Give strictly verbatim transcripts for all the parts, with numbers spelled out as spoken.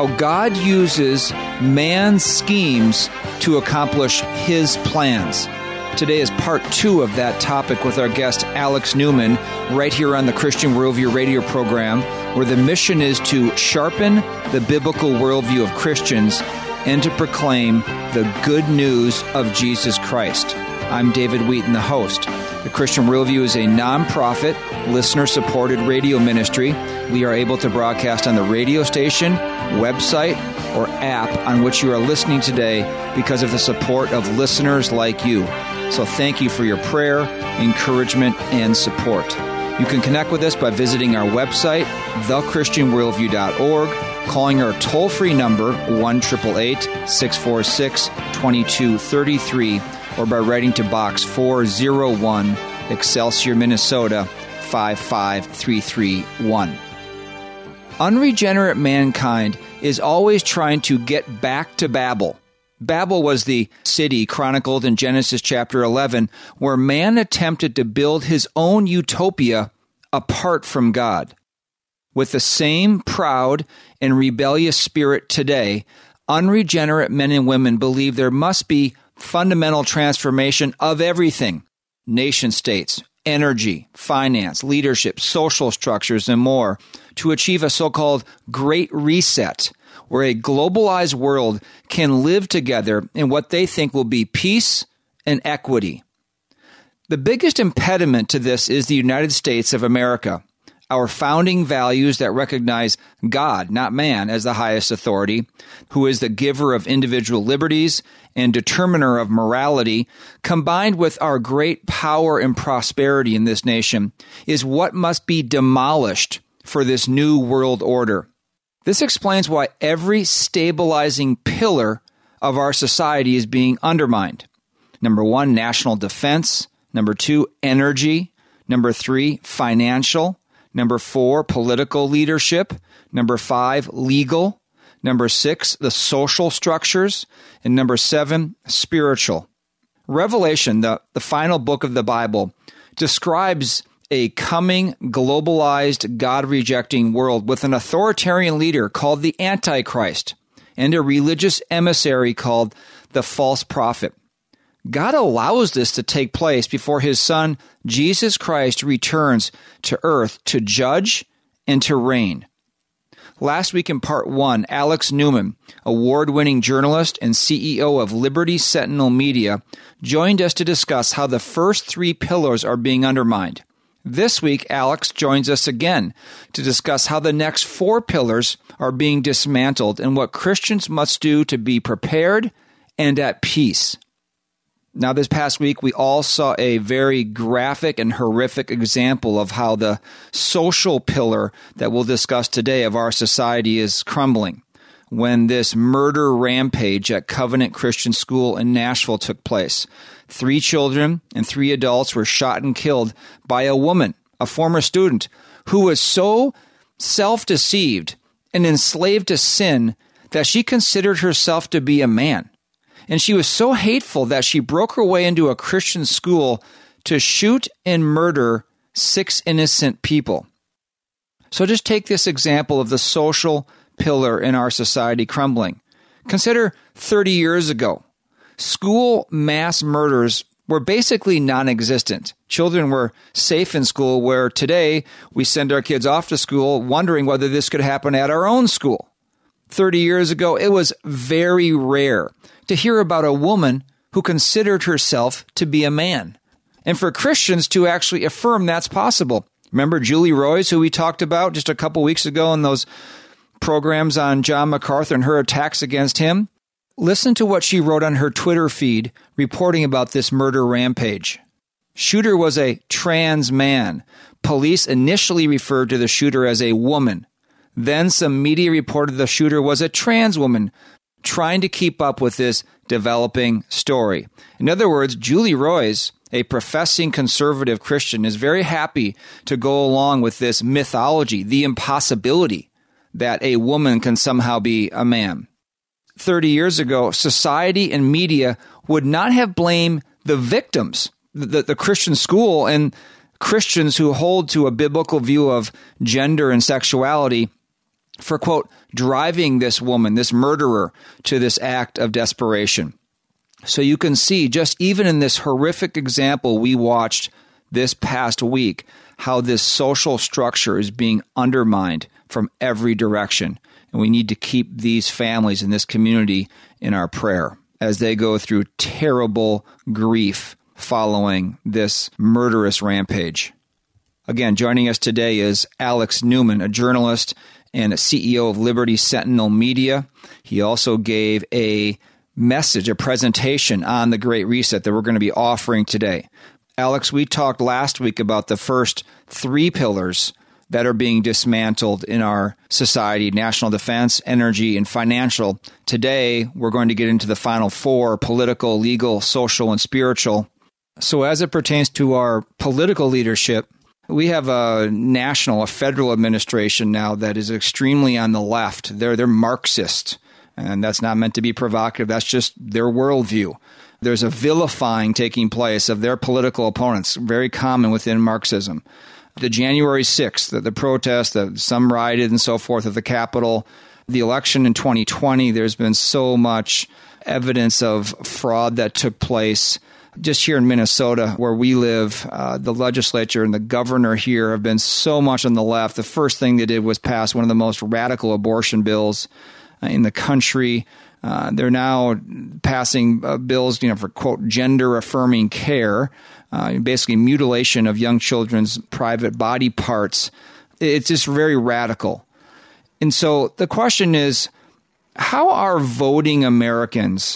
how God uses man's schemes to accomplish his plans. Today is part two of that topic with our guest, Alex Newman, right here on the Christian Worldview radio program, where the mission is to sharpen the biblical worldview of Christians and to proclaim the good news of Jesus Christ. I'm David Wheaton, the host. The Christian Worldview is a nonprofit, listener-supported radio ministry. We are able to broadcast on the radio station, website, or app on which you are listening today because of the support of listeners like you. So thank you for your prayer, encouragement, and support. You can connect with us by visiting our website, the christian worldview dot org, calling our toll-free number, one eight eight eight, six four six, two two three three, or by writing to Box four oh one, Excelsior, Minnesota, five five three three one. Unregenerate mankind is always trying to get back to Babel. Babel was the city chronicled in Genesis chapter eleven, where man attempted to build his own utopia apart from God. With the same proud and rebellious spirit today, unregenerate men and women believe there must be fundamental transformation of everything: nation states, energy, finance, leadership, social structures, and more, to achieve a so-called Great Reset, where a globalized world can live together in what they think will be peace and equity. The biggest impediment to this is the United States of America, our founding values that recognize God, not man, as the highest authority, who is the giver of individual liberties and determiner of morality, combined with our great power and prosperity in this nation, is what must be demolished for this new world order. This explains why every stabilizing pillar of our society is being undermined. Number one, national defense. Number two, energy. Number three, financial. Number four, political leadership. Number five, legal. Number six, the social structures. And number seven, spiritual. Revelation, the, the final book of the Bible, describes a coming, globalized, God-rejecting world with an authoritarian leader called the Antichrist and a religious emissary called the false prophet. God allows this to take place before his Son, Jesus Christ, returns to earth to judge and to reign. Last week in part one, Alex Newman, award-winning journalist and C E O of Liberty Sentinel Media, joined us to discuss how the first three pillars are being undermined. This week, Alex joins us again to discuss how the next four pillars are being dismantled and what Christians must do to be prepared and at peace. Now, this past week, we all saw a very graphic and horrific example of how the social pillar that we'll discuss today of our society is crumbling when this murder rampage at Covenant Christian School in Nashville took place. Three children and three adults were shot and killed by a woman, a former student, who was so self-deceived and enslaved to sin that she considered herself to be a man. And she was so hateful that she broke her way into a Christian school to shoot and murder six innocent people. So just take this example of the social pillar in our society crumbling. Consider thirty years ago. School mass murders were basically non-existent. Children were safe in school, where today we send our kids off to school wondering whether this could happen at our own school. thirty years ago, it was very rare to hear about a woman who considered herself to be a man. And for Christians to actually affirm that's possible. Remember Julie Roys, who we talked about just a couple weeks ago in those programs on John MacArthur and her attacks against him? Listen to what she wrote on her Twitter feed reporting about this murder rampage. Shooter was a trans man. Police initially referred to the shooter as a woman. Then some media reported the shooter was a trans woman, trying to keep up with this developing story. In other words, Julie Roys, a professing conservative Christian, is very happy to go along with this mythology, the impossibility that a woman can somehow be a man. thirty years ago, society and media would not have blamed the victims, the, the Christian school and Christians who hold to a biblical view of gender and sexuality. for, quote, driving this woman, this murderer, to this act of desperation. So you can see, just even in this horrific example we watched this past week, how this social structure is being undermined from every direction. And we need to keep these families in this community in our prayer as they go through terrible grief following this murderous rampage. Again, joining us today is Alex Newman, a journalist and a C E O of Liberty Sentinel Media. He also gave a message, a presentation on the Great Reset that we're going to be offering today. Alex, we talked last week about the first three pillars that are being dismantled in our society: national defense, energy, and financial. Today, we're going to get into the final four: political, legal, social, and spiritual. So as it pertains to our political leadership, we have a national, a federal administration now that is extremely on the left. They're they're Marxist, and that's not meant to be provocative. That's just their worldview. There's a vilifying taking place of their political opponents, very common within Marxism. The January sixth, the, the protest, the, some rioted and so forth at the Capitol, the election in twenty twenty, there's been so much evidence of fraud that took place. Just here in Minnesota, where we live, uh, the legislature and the governor here have been so much on the left. The first thing they did was pass one of the most radical abortion bills uh, in the country. Uh, they're now passing uh, bills, you know, for, quote, gender-affirming care, uh, basically mutilation of young children's private body parts. It's just very radical. And so the question is, how are voting Americans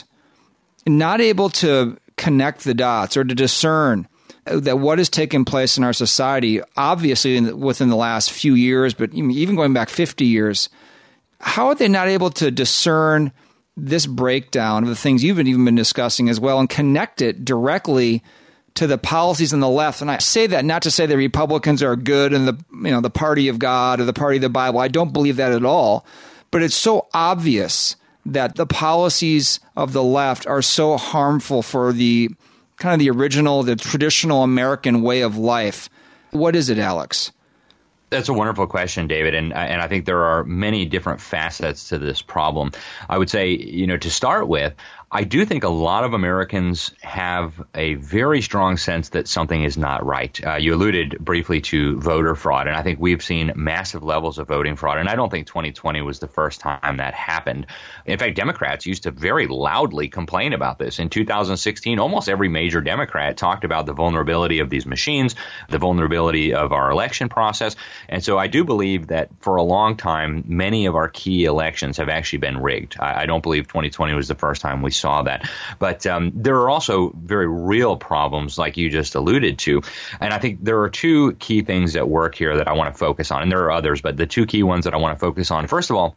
not able to connect the dots or to discern that what has taken place in our society, obviously in, within the last few years, but even going back fifty years, how are they not able to discern this breakdown of the things you've been even been discussing as well and connect it directly to the policies on the left? And I say that not to say that Republicans are good and the, you know, the party of God or the party of the Bible. I don't believe that at all. But it's so obvious that the policies of the left are so harmful for the kind of the original, the traditional American way of life. What is it, Alex? That's a wonderful question, David, and and I think there are many different facets to this problem. I would say, you know, to start with, I do think a lot of Americans have a very strong sense that something is not right. Uh, you alluded briefly to voter fraud, and I think we've seen massive levels of voting fraud, and I don't think twenty twenty was the first time that happened. In fact, Democrats used to very loudly complain about this. In two thousand sixteen, almost every major Democrat talked about the vulnerability of these machines, the vulnerability of our election process, and so I do believe that for a long time, many of our key elections have actually been rigged. I, I don't believe twenty twenty was the first time we saw that. But um, there are also very real problems like you just alluded to. And I think there are two key things at work here that I want to focus on. And there are others, but the two key ones that I want to focus on, first of all,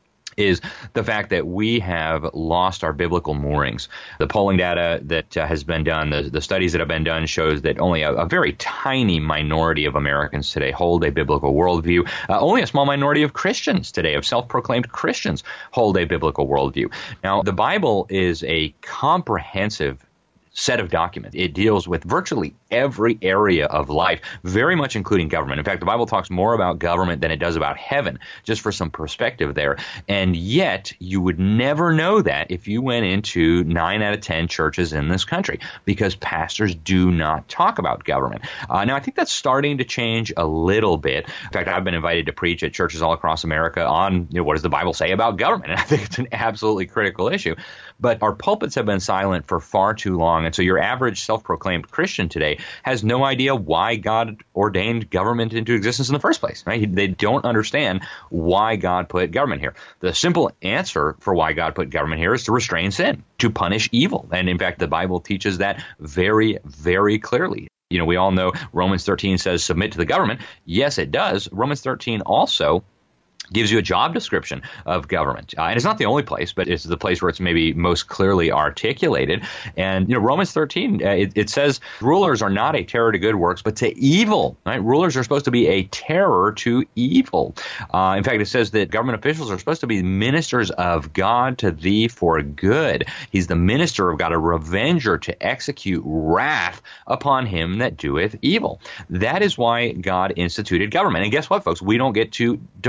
is the fact that we have lost our biblical moorings. The polling data that uh, has been done, the, the studies that have been done shows that only a, a very tiny minority of Americans today hold a biblical worldview. Uh, only a small minority of Christians today, of self-proclaimed Christians, hold a biblical worldview. Now, the Bible is a comprehensive set of documents. It deals with virtually every area of life, very much including government. In fact, the Bible talks more about government than it does about heaven, just for some perspective there. And yet, you would never know that if you went into nine out of ten churches in this country, because pastors do not talk about government. Uh, now, I think that's starting to change a little bit. In fact, I've been invited to preach at churches all across America on, you know, what does the Bible say about government? And I think it's an absolutely critical issue. But our pulpits have been silent for far too long. And so your average self-proclaimed Christian today has no idea why God ordained government into existence in the first place, right? They don't understand why God put government here. The simple answer for why God put government here is to restrain sin, to punish evil. And in fact, the Bible teaches that very, very clearly. You know, we all know Romans thirteen says submit to the government. Yes, it does. Romans thirteen also gives you a job description of government. Uh, and it's not the only place, but it's the place where it's maybe most clearly articulated. And, you know, Romans thirteen, uh, it, it says rulers are not a terror to good works, but to evil, right? Rulers are supposed to be a terror to evil. Uh, in fact, it says that government officials are supposed to be ministers of God to thee for good. He's the minister of God, a revenger to execute wrath upon him that doeth evil. That is why God instituted government. And guess what, folks? We don't get to define evil.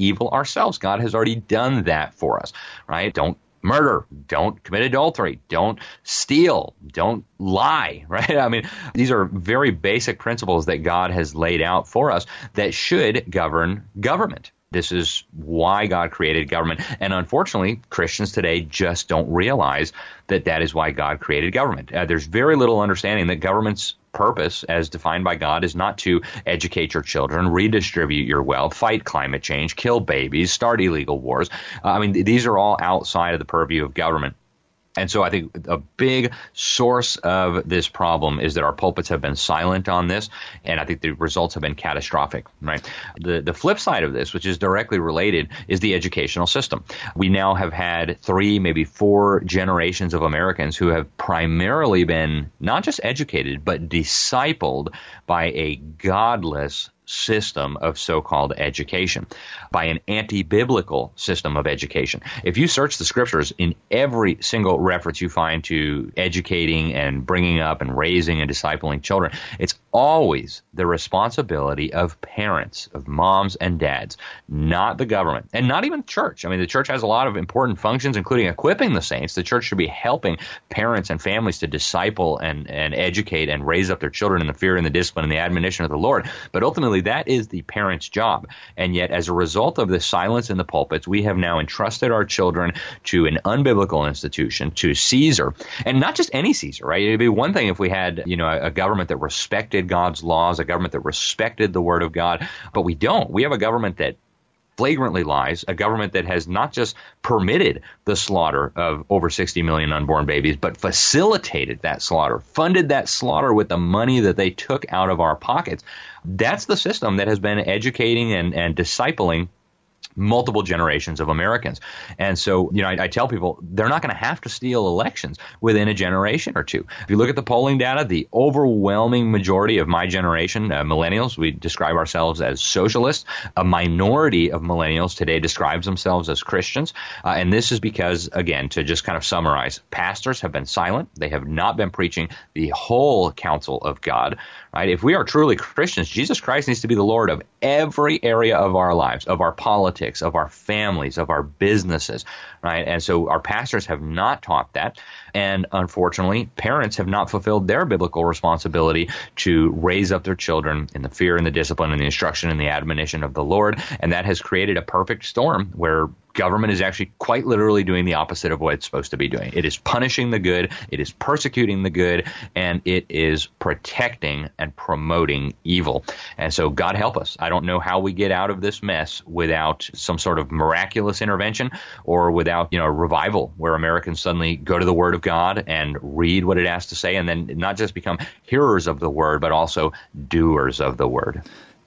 evil ourselves. God has already done that for us, right? Don't murder, don't commit adultery, don't steal, don't lie, right? I mean, these are very basic principles that God has laid out for us that should govern government. This is why God created government. And unfortunately, Christians today just don't realize that that is why God created government. Uh, there's very little understanding that government's purpose, as defined by God, is not to educate your children, redistribute your wealth, fight climate change, kill babies, start illegal wars. Uh, I mean, th- these are all outside of the purview of government. And so I think a big source of this problem is that our pulpits have been silent on this, and I think the results have been catastrophic, right? The the flip side of this, which is directly related, is the educational system. We now have had three, maybe four generations of Americans who have primarily been not just educated, but discipled by a godless system of so-called education, by an anti-biblical system of education. If you search the scriptures, in every single reference you find to educating and bringing up and raising and discipling children, it's always the responsibility of parents, of moms and dads, not the government, and not even church. I mean, the church has a lot of important functions, including equipping the saints. The church should be helping parents and families to disciple and, and educate and raise up their children in the fear and the discipline and the admonition of the Lord. But ultimately, that is the parent's job. And yet, as a result of this silence in the pulpits, we have now entrusted our children to an unbiblical institution, to Caesar, and not just any Caesar, right? It'd be one thing if we had, you know, a, a government that respected God's laws, a government that respected the Word of God, but we don't. We have a government that flagrantly lies, a government that has not just permitted the slaughter of over sixty million unborn babies, but facilitated that slaughter, funded that slaughter with the money that they took out of our pockets. That's the system that has been educating and, and discipling multiple generations of Americans. And so, you know, I, I tell people they're not going to have to steal elections within a generation or two. If you look at the polling data, the overwhelming majority of my generation, uh, millennials, we describe ourselves as socialists. A minority of millennials today describes themselves as Christians. Uh, and this is because, again, to just kind of summarize, pastors have been silent. They have not been preaching the whole counsel of God, right? If we are truly Christians, Jesus Christ needs to be the Lord of every area of our lives, of our politics, of our families, of our businesses, right? And so our pastors have not taught that. And unfortunately, parents have not fulfilled their biblical responsibility to raise up their children in the fear and the discipline and the instruction and the admonition of the Lord. And that has created a perfect storm where government is actually quite literally doing the opposite of what it's supposed to be doing. It is punishing the good, it is persecuting the good, and it is protecting and promoting evil. And so God help us. I don't know how we get out of this mess without some sort of miraculous intervention or without, you know, revival where Americans suddenly go to the Word of God and read what it has to say and then not just become hearers of the Word, but also doers of the Word.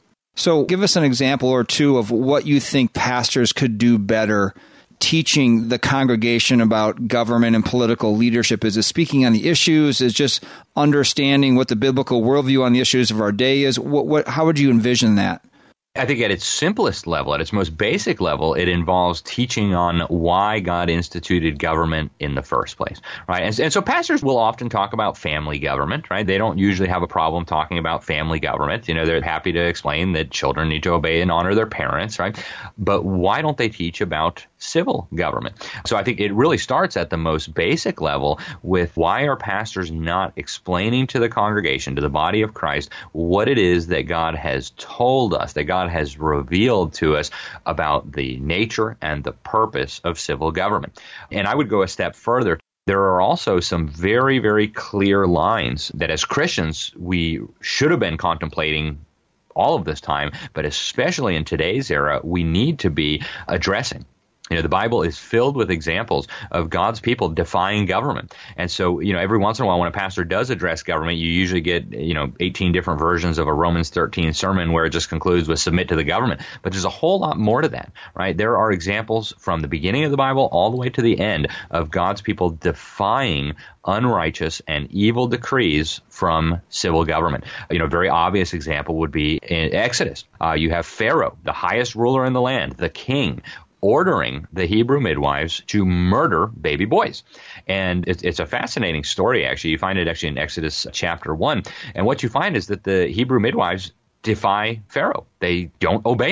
So give us an example or two of what you think pastors could do better teaching the congregation about government and political leadership. Is it speaking on the issues? Is just understanding what the biblical worldview on the issues of our day is? What, what, how would you envision that? I think at its simplest level, at its most basic level, it involves teaching on why God instituted government in the first place, right? And, and so pastors will often talk about family government, right? They don't usually have a problem talking about family government. You know, they're happy to explain that children need to obey and honor their parents, right? But why don't they teach about civil government? So I think it really starts at the most basic level with why are pastors not explaining to the congregation, to the body of Christ, what it is that God has told us, that God has revealed to us about the nature and the purpose of civil government. And I would go a step further. There are also some very, very clear lines that as Christians we should have been contemplating all of this time, but especially in today's era, we need to be addressing. You know, the Bible is filled with examples of God's people defying government. And so, you know, every once in a while when a pastor does address government, you usually get, you know, eighteen different versions of a Romans thirteen sermon where it just concludes with submit to the government. But there's a whole lot more to that, right? There are examples from the beginning of the Bible all the way to the end of God's people defying unrighteous and evil decrees from civil government. You know, a very obvious example would be in Exodus. Uh, you have Pharaoh, the highest ruler in the land, the king, ordering the Hebrew midwives to murder baby boys. And it's, it's a fascinating story, actually. You find it actually in Exodus chapter one. And what you find is that the Hebrew midwives defy Pharaoh. They don't obey him.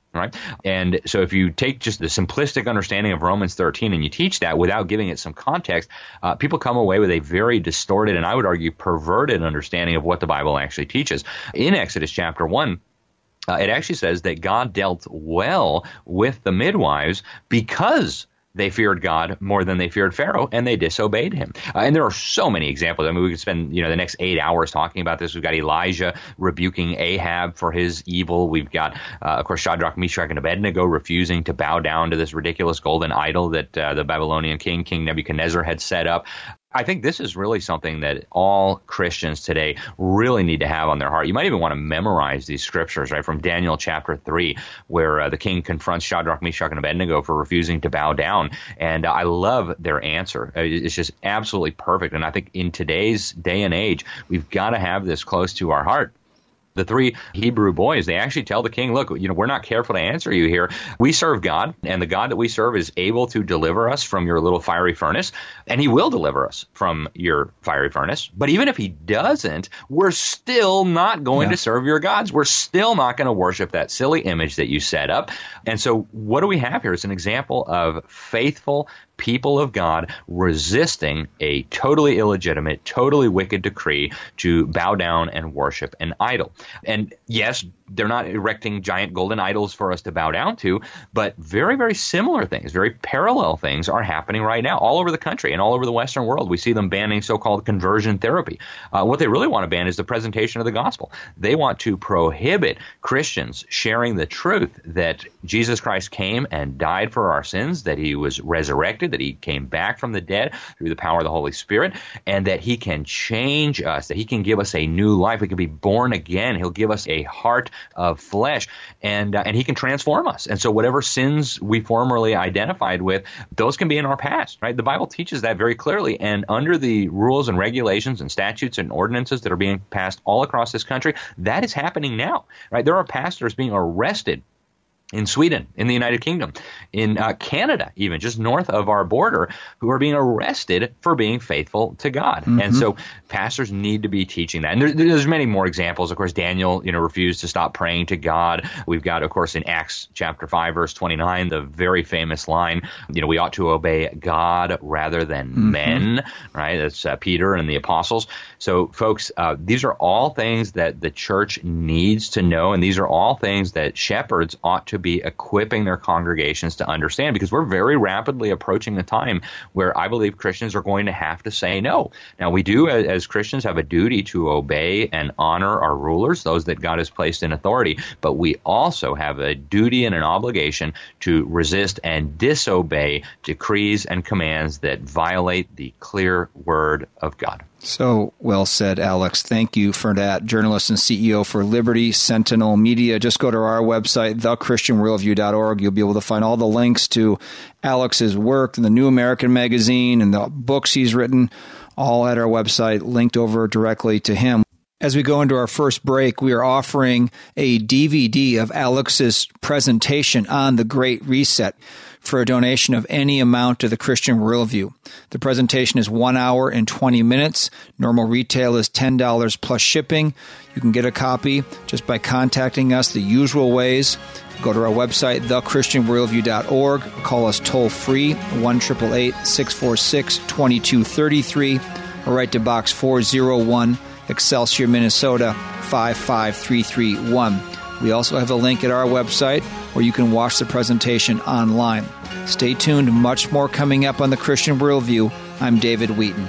Right? And so if you take just the simplistic understanding of Romans thirteen and you teach that without giving it some context, uh, people come away with a very distorted and I would argue perverted understanding of what the Bible actually teaches. In Exodus chapter one, uh, it actually says that God dealt well with the midwives because they feared God more than they feared Pharaoh, and they disobeyed him. Uh, and there are so many examples. I mean, we could spend you know the next eight hours talking about this. We've got Elijah rebuking Ahab for his evil. We've got, uh, of course, Shadrach, Meshach, and Abednego refusing to bow down to this ridiculous golden idol that uh, the Babylonian king, King Nebuchadnezzar, had set up. I think this is really something that all Christians today really need to have on their heart. You might even want to memorize these scriptures, right, from Daniel chapter three, where uh, the king confronts Shadrach, Meshach, and Abednego for refusing to bow down. And uh, I love their answer. It's just absolutely perfect. And I think in today's day and age, we've got to have this close to our heart. The three Hebrew boys, they actually tell the king, look, you know, we're not careful to answer you here. We serve God, and the God that we serve is able to deliver us from your little fiery furnace, and he will deliver us from your fiery furnace. But even if he doesn't, we're still not going yeah. to serve your gods. We're still not going to worship that silly image that you set up. And so what do we have here? It's an example of faithful people of God resisting a totally illegitimate, totally wicked decree to bow down and worship an idol. And yes, they're not erecting giant golden idols for us to bow down to, but very, very similar things, very parallel things are happening right now all over the country and all over the Western world. We see them banning so-called conversion therapy. Uh, what they really want to ban is the presentation of the gospel. They want to prohibit Christians sharing the truth that Jesus Christ came and died for our sins, that he was resurrected, that he came back from the dead through the power of the Holy Spirit, and that he can change us, that he can give us a new life. We can be born again. He'll give us a heart of flesh, and uh, and he can transform us. And so whatever sins we formerly identified with, those can be in our past, right? The Bible teaches that very clearly, and under the rules and regulations and statutes and ordinances that are being passed all across this country, that is happening now, right? There are pastors being arrested in Sweden, in the United Kingdom, in uh, Canada, even just north of our border, who are being arrested for being faithful to God. Mm-hmm. And so pastors need to be teaching that. And there, there's many more examples. Of course, Daniel, you know, refused to stop praying to God. We've got, of course, in Acts chapter five, verse twenty-nine, the very famous line, you know, we ought to obey God rather than mm-hmm. men, right? That's uh, Peter and the apostles. So, folks, uh, these are all things that the church needs to know, and these are all things that shepherds ought to be equipping their congregations to understand, because we're very rapidly approaching a time where I believe Christians are going to have to say no. Now, we do, as Christians, have a duty to obey and honor our rulers, those that God has placed in authority, but we also have a duty and an obligation to resist and disobey decrees and commands that violate the clear word of God. So well said, Alex. Thank you for that. Journalist and C E O for Liberty Sentinel Media. Just go to our website, the christian worldview dot org. You'll be able to find all the links to Alex's work in the New American Magazine and the books he's written, all at our website, linked over directly to him. As we go into our first break, we are offering a D V D of Alex's presentation on the Great Reset for a donation of any amount to the Christian Worldview. The presentation is one hour and twenty minutes. Normal retail is ten dollars plus shipping. You can get a copy just by contacting us the usual ways. Go to our website, the christian worldview dot org. Call us toll-free, one eight eight eight, six four six, two two three three, or write to Box four oh one, Excelsior, Minnesota, five five three three one. We also have a link at our website where you can watch the presentation online. Stay tuned. Much more coming up on the Christian Worldview. I'm David Wheaton.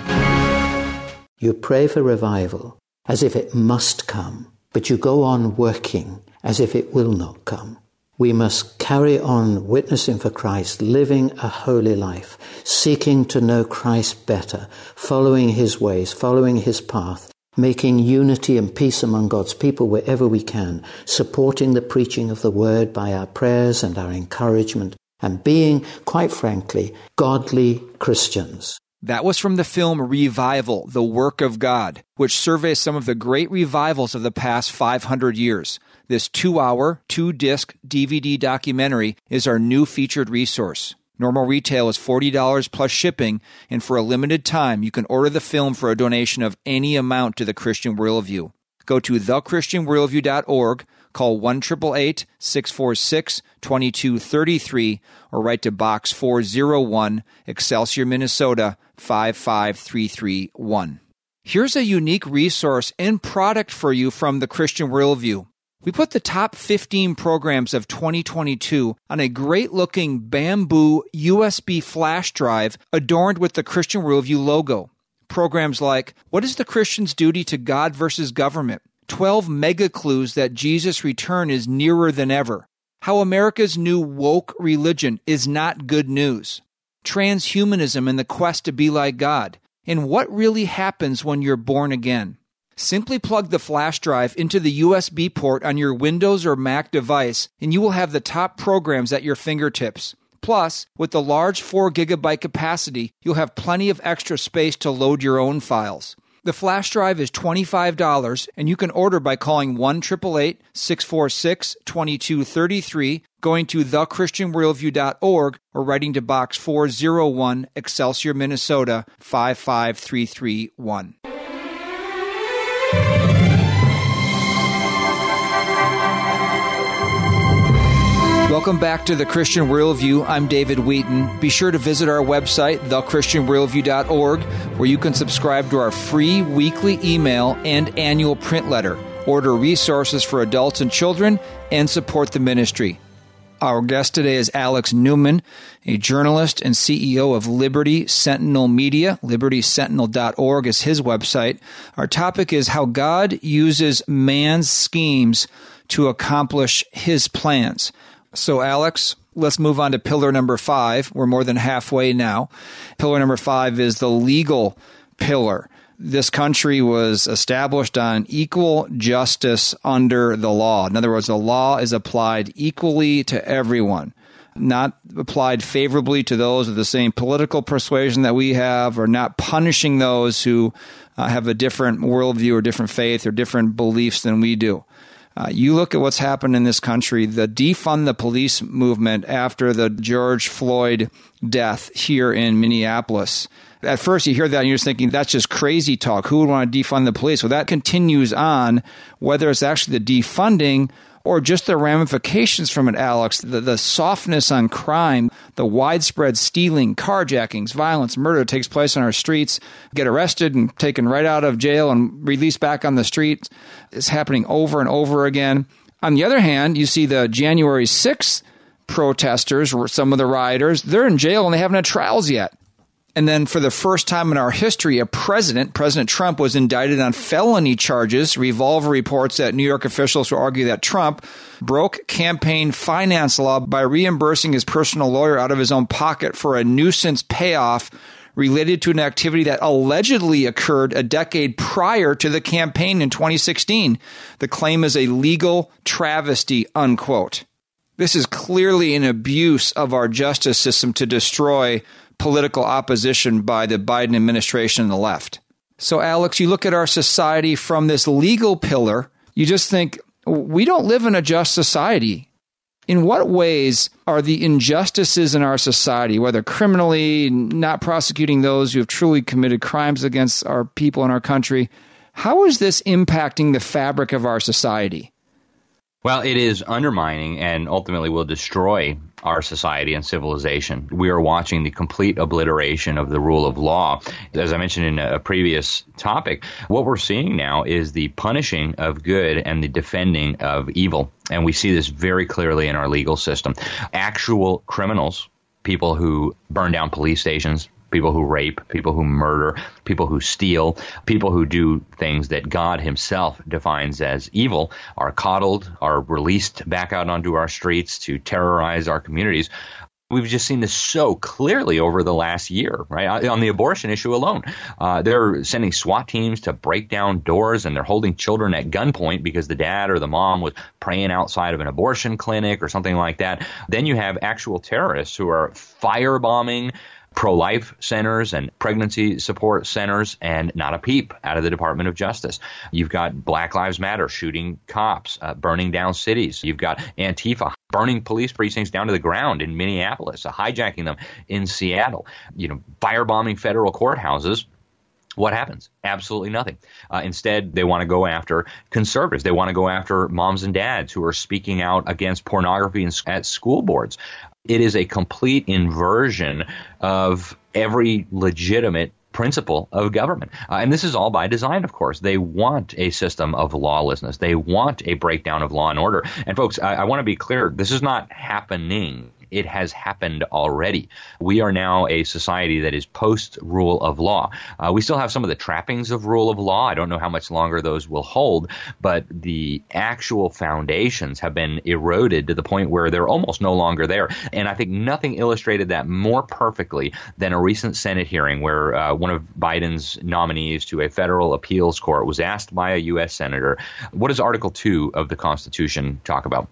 You pray for revival as if it must come, but you go on working as if it will not come. We must carry on witnessing for Christ, living a holy life, seeking to know Christ better, following his ways, following his path, making unity and peace among God's people wherever we can, supporting the preaching of the word by our prayers and our encouragement, and being, quite frankly, godly Christians. That was from the film Revival, The Work of God, which surveys some of the great revivals of the past five hundred years. This two-hour, two-disc D V D documentary is our new featured resource. Normal retail is forty dollars plus shipping, and for a limited time, you can order the film for a donation of any amount to the Christian Worldview. Go to the christian worldview dot org, Call one eight eight eight, six four six, two two three three or write to Box four oh one, Excelsior, Minnesota, five five three three one. Here's a unique resource and product for you from the Christian Worldview. We put the top fifteen programs of twenty twenty-two on a great-looking bamboo U S B flash drive adorned with the Christian Worldview logo. Programs like, What is the Christian's Duty to God versus Government? twelve mega clues that Jesus' return is nearer than ever. How America's new woke religion is not good news. Transhumanism and the quest to be like God. And what really happens when you're born again. Simply plug the flash drive into the U S B port on your Windows or Mac device, and you will have the top programs at your fingertips. Plus, with the large four gigabyte capacity, you'll have plenty of extra space to load your own files. The flash drive is twenty-five dollars, and you can order by calling one eight eight eight, six four six, two two three three, going to the christian worldview dot org, or writing to Box four oh one, Excelsior, Minnesota, five five three three one. Welcome back to The Christian Worldview. I'm David Wheaton. Be sure to visit our website, the christian worldview dot org, where you can subscribe to our free weekly email and annual print letter, order resources for adults and children, and support the ministry. Our guest today is Alex Newman, a journalist and C E O of Liberty Sentinel Media. liberty sentinel dot org is his website. Our topic is how God uses man's schemes to accomplish his plans. So, Alex, let's move on to pillar number five. We're more than halfway now. Pillar number five is the legal pillar. This country was established on equal justice under the law. In other words, the law is applied equally to everyone, not applied favorably to those of the same political persuasion that we have, or not punishing those who uh, have a different worldview or different faith or different beliefs than we do. Uh, you look at what's happened in this country, the defund the police movement after the George Floyd death here in Minneapolis. At first you hear that and you're just thinking, that's just crazy talk. Who would want to defund the police? Well, that continues on, whether it's actually the defunding or just the ramifications from it, Alex, the, the softness on crime, the widespread stealing, carjackings, violence, murder takes place on our streets, get arrested and taken right out of jail and released back on the streets. It's happening over and over again. On the other hand, you see the January sixth protesters, some of the rioters, they're in jail and they haven't had trials yet. And then for the first time in our history, a president, President Trump, was indicted on felony charges. Revolver reports that New York officials will argue that Trump broke campaign finance law by reimbursing his personal lawyer out of his own pocket for a nuisance payoff related to an activity that allegedly occurred a decade prior to the campaign in twenty sixteen. The claim is a legal travesty, unquote. This is clearly an abuse of our justice system to destroy political opposition by the Biden administration and the left. So, Alex, you look at our society from this legal pillar, you just think, we don't live in a just society. In what ways are the injustices in our society, whether criminally, not prosecuting those who have truly committed crimes against our people in our country, how is this impacting the fabric of our society? Well, it is undermining and ultimately will destroy our society and civilization. We are watching the complete obliteration of the rule of law. As I mentioned in a previous topic, what we're seeing now is the punishing of good and the defending of evil. And we see this very clearly in our legal system. Actual criminals, people who burn down police stations, people who rape, people who murder, people who steal, people who do things that God himself defines as evil are coddled, are released back out onto our streets to terrorize our communities. We've just seen this so clearly over the last year, right? On the abortion issue alone. Uh, they're sending SWAT teams to break down doors, and they're holding children at gunpoint because the dad or the mom was praying outside of an abortion clinic or something like that. Then you have actual terrorists who are firebombing pro-life centers and pregnancy support centers, and not a peep out of the Department of Justice. You've got Black Lives Matter shooting cops, uh, burning down cities. You've got Antifa burning police precincts down to the ground in Minneapolis, uh, hijacking them in Seattle, you know, firebombing federal courthouses What happens? Absolutely nothing. Uh, instead, they want to go after conservatives. They want to go after moms and dads who are speaking out against pornography in, at school boards. It is a complete inversion of every legitimate principle of government. Uh, and this is all by design, of course. They want a system of lawlessness. They want a breakdown of law and order. And folks, I, I want to be clear. This is not happening. It has happened already. We are now a society that is post-rule of law. Uh, we still have some of the trappings of rule of law. I don't know how much longer those will hold, but the actual foundations have been eroded to the point where they're almost no longer there. And I think nothing illustrated that more perfectly than a recent Senate hearing where uh, one of Biden's nominees to a federal appeals court was asked by a U S senator, what does Article two of the Constitution talk about?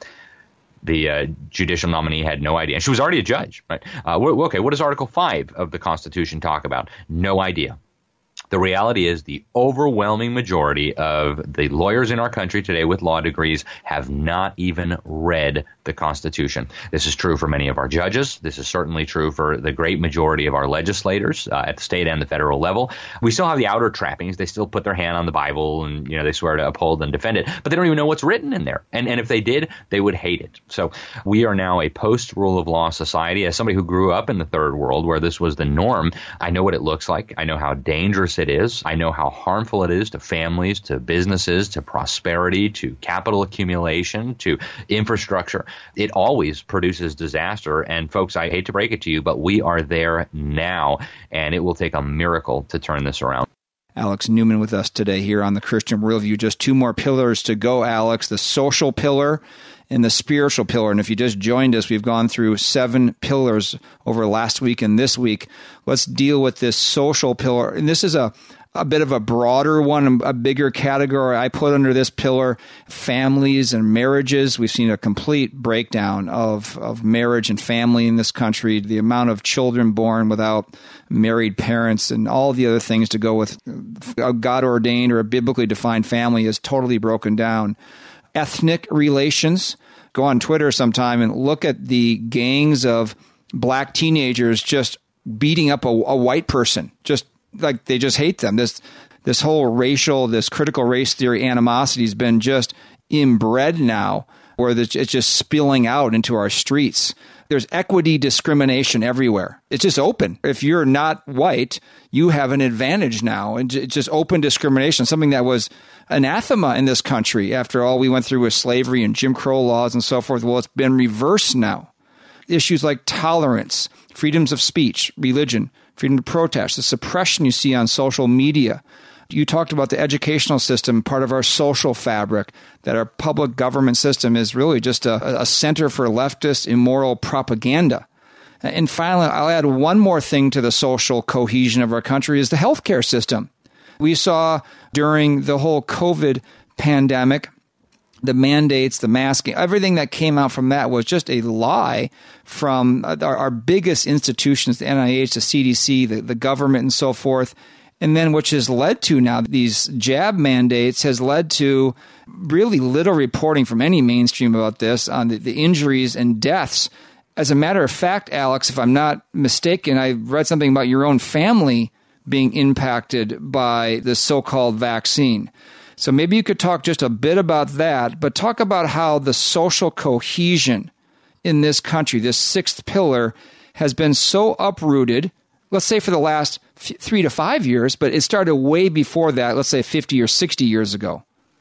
The uh, judicial nominee had no idea. And she was already a judge, right? Uh, okay, what does Article five of the Constitution talk about? No idea. The reality is the overwhelming majority of the lawyers in our country today with law degrees have not even read the Constitution. This is true for many of our judges. This is certainly true for the great majority of our legislators uh, at the state and the federal level. We still have the outer trappings. They still put their hand on the Bible and, you know, they swear to uphold and defend it, but they don't even know what's written in there. And, and if they did, they would hate it. So we are now a post-rule of law society. As somebody who grew up in the third world where this was the norm, I know what it looks like. I know how dangerous it is. I know how harmful it is to families, to businesses, to prosperity, to capital accumulation, to infrastructure. It always produces disaster. And folks, I hate to break it to you, but we are there now, and it will take a miracle to turn this around. Alex Newman with us today here on the Christian Worldview. Just two more pillars to go, Alex, the social pillar and the spiritual pillar. And if you just joined us, we've gone through seven pillars over last week and this week. Let's deal with this social pillar. And this is a, a bit of a broader one, a bigger category. I put under this pillar families and marriages. We've seen a complete breakdown of, of marriage and family in this country, the amount of children born without married parents and all the other things to go with a God-ordained or a biblically defined family is totally broken down. Ethnic relations. Go on Twitter sometime and look at the gangs of black teenagers just beating up a, a white person, just like they just hate them. This this whole racial, this critical race theory animosity has been just inbred now, where it's just spilling out into our streets. There's equity discrimination everywhere. It's just open. If you're not white, you have an advantage now. And it's just open discrimination, something that was anathema in this country after all we went through with slavery and Jim Crow laws and so forth. Well, it's been reversed now. Issues like tolerance, freedoms of speech, religion, freedom to protest, the suppression you see on social media. You talked about the educational system, part of our social fabric, that our public government system is really just a, a center for leftist, immoral propaganda. And finally, I'll add one more thing to the social cohesion of our country is the healthcare system. We saw during the whole COVID pandemic, the mandates, the masking, everything that came out from that was just a lie from our, our biggest institutions, the N I H, the C D C, the, the government, and so forth. And then which has led to now these jab mandates has led to really little reporting from any mainstream about this on the, the injuries and deaths. As a matter of fact, Alex, if I'm not mistaken, I read something about your own family being impacted by the so-called vaccine. So maybe you could talk just a bit about that, but talk about how the social cohesion in this country, this sixth pillar, has been so uprooted, let's say for the last f- three to five years, but it started way before that, let's say fifty or sixty years ago.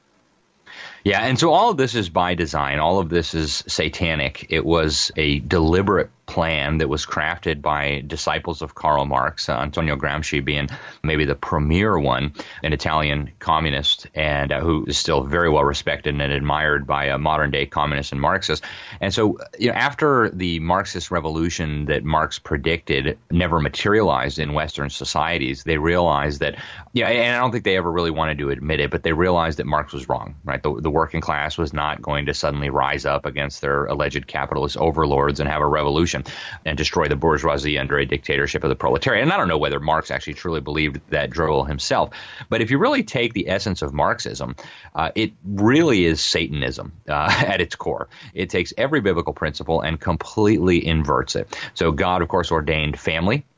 Yeah, and so all of this is by design. All of this is satanic. It was a deliberate plan that was crafted by disciples of Karl Marx, uh, Antonio Gramsci being maybe the premier one, an Italian communist, and uh, who is still very well respected and admired by uh, modern-day communists and Marxists. And so you know, after the Marxist revolution that Marx predicted never materialized in Western societies, they realized that, yeah, and I don't think they ever really wanted to admit it, but they realized that Marx was wrong, right? The, the working class was not going to suddenly rise up against their alleged capitalist overlords and have a revolution and destroy the bourgeoisie under a dictatorship of the proletariat. And I don't know whether Marx actually truly believed that drill himself. But if you really take the essence of Marxism, uh, it really is Satanism uh, at its core. It takes every biblical principle and completely inverts it. So God, of course, ordained family.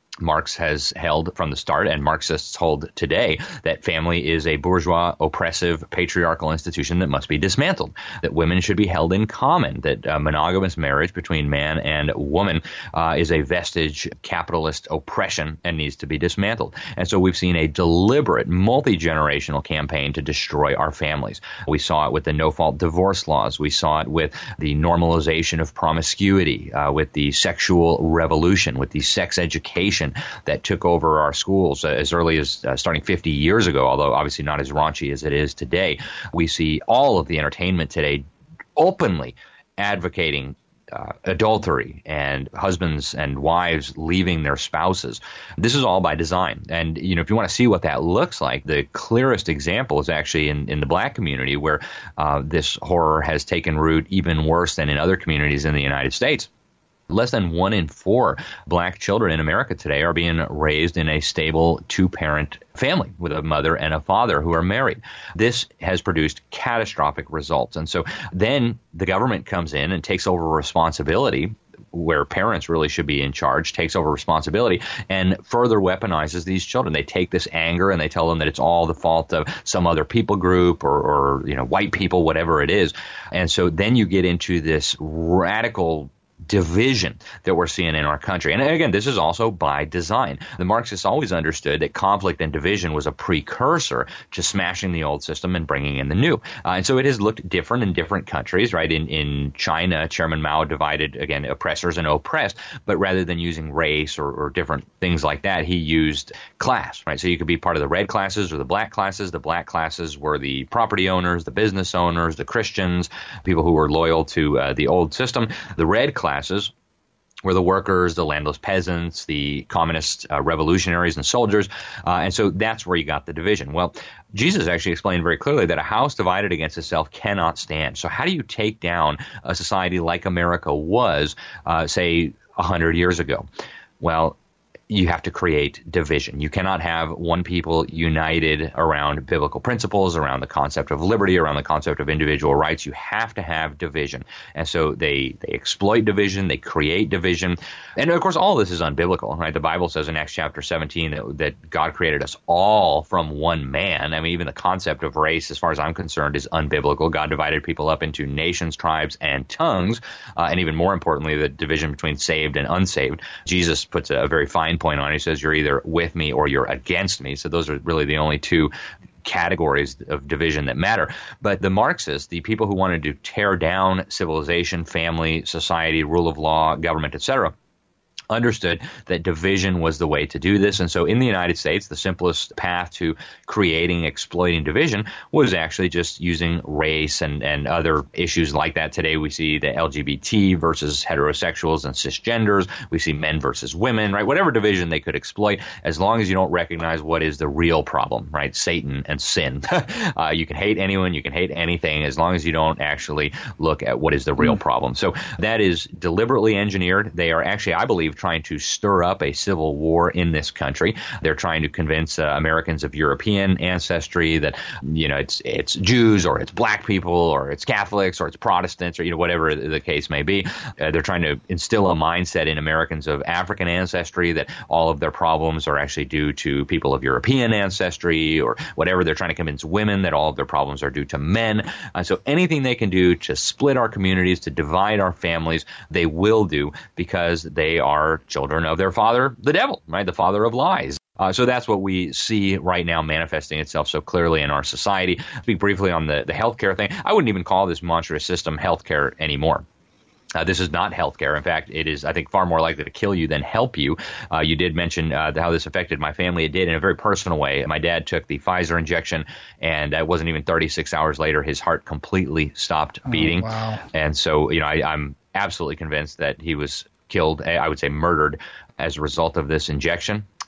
Marx has held from the start, and Marxists hold today, that family is a bourgeois, oppressive, patriarchal institution that must be dismantled, that women should be held in common, that uh, monogamous marriage between man and woman uh, is a vestige capitalist oppression and needs to be dismantled. And so we've seen a deliberate, multi-generational campaign to destroy our families. We saw it with the no-fault divorce laws. We saw it with the normalization of promiscuity, uh, with the sexual revolution, with the sex education that took over our schools uh, as early as uh, starting fifty years ago, although obviously not as raunchy as it is today. We see all of the entertainment today openly advocating uh, adultery and husbands and wives leaving their spouses. This is all by design. And, you know, if you want to see what that looks like, the clearest example is actually in, in the black community, where uh, this horror has taken root even worse than in other communities in the United States. Less than one in four black children in America today are being raised in a stable two-parent family with a mother and a father who are married. This has produced catastrophic results. And so then the government comes in and takes over responsibility, where parents really should be in charge, takes over responsibility and further weaponizes these children. They take this anger and they tell them that it's all the fault of some other people group or, or you know, white people, whatever it is. And so then you get into this radical division that we're seeing in our country. And again, this is also by design. The Marxists always understood that conflict and division was a precursor to smashing the old system and bringing in the new. Uh, and so it has looked different in different countries, right? In, in China, Chairman Mao divided, again, oppressors and oppressed, but rather than using race or, or different things like that, he used class, right? So you could be part of the red classes or the black classes. The black classes were the property owners, the business owners, the Christians, people who were loyal to uh, the old system. The red classes classes were the workers, the landless peasants, the communist uh, revolutionaries and soldiers. Uh, and so that's where you got the division. Well, Jesus actually explained very clearly that a house divided against itself cannot stand. So how do you take down a society like America was, uh, say, one hundred years ago? Well, you have to create division. You cannot have one people united around biblical principles, around the concept of liberty, around the concept of individual rights. You have to have division. And so they, they exploit division, they create division. And of course, all of this is unbiblical, right? The Bible says in Acts chapter seventeen that, that God created us all from one man. I mean, even the concept of race, as far as I'm concerned, is unbiblical. God divided people up into nations, tribes, and tongues. Uh, and even more importantly, the division between saved and unsaved. Jesus puts a, a very fine point on it. He says, you're either with me or you're against me. So those are really the only two categories of division that matter. But the Marxists, the people who wanted to tear down civilization, family, society, rule of law, government, et cetera, understood that division was the way to do this. And so in the United States, the simplest path to creating, exploiting division was actually just using race and, and other issues like that. Today we see the L G B T versus heterosexuals and cisgenders. We see men versus women, right? Whatever division they could exploit, as long as you don't recognize what is the real problem, right? Satan and sin. uh, you can hate anyone, you can hate anything, as long as you don't actually look at what is the real problem. So that is deliberately engineered. They are actually, I believe, trying to stir up a civil war in this country. They're trying to convince uh, Americans of European ancestry that, you know, it's it's Jews or it's black people or it's Catholics or it's Protestants or, you know, whatever the case may be. Uh, they're trying to instill a mindset in Americans of African ancestry that all of their problems are actually due to people of European ancestry or whatever. They're trying to convince women that all of their problems are due to men. Uh, so anything they can do to split our communities, to divide our families, they will do, because they are children of their father, the devil, right? The father of lies. Uh, so that's what we see right now manifesting itself so clearly in our society. Speak briefly on the, the healthcare thing. I wouldn't even call this monstrous system healthcare anymore. Uh, this is not healthcare. In fact, it is, I think, far more likely to kill you than help you. Uh, you did mention uh, how this affected my family. It did in a very personal way. My dad took the Pfizer injection, and it wasn't even thirty-six hours later, his heart completely stopped beating. Oh, wow. And so, you know, I, I'm absolutely convinced that he was killed, I would say murdered, as a result of this injection.